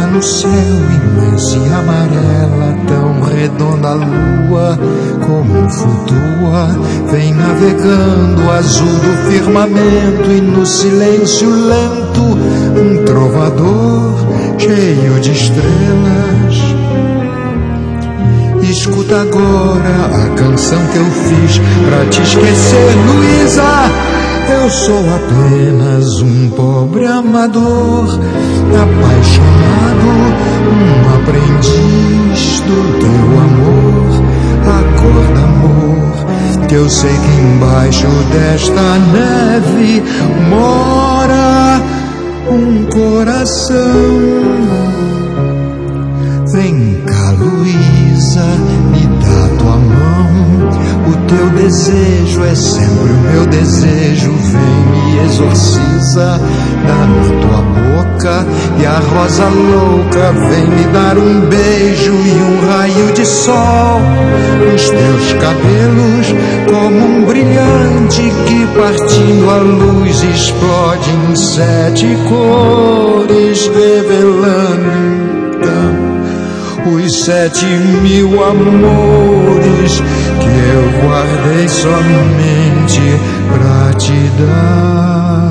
no céu imenso e amarela, tão redonda a lua como flutua, vem navegando azul do firmamento, e no silêncio lento um trovador cheio de estrelas. Escuta agora a canção que eu fiz pra te esquecer, Luísa. Eu sou apenas um pobre amador, apaixonado, um aprendiz do teu amor. Acorda, amor, que eu sei que embaixo desta neve mora um coração. Vem cá, Luísa, me dá tua mão. O teu desejo é sempre o meu desejo. Vem, me exorciza, dá-me tua boca e a rosa louca. Vem me dar um beijo e um raio de sol. Os teus cabelos como um brilhante que partindo a luz explode em 7 cores, revelando então os 7.000 amores que eu guardei somente pra te dar.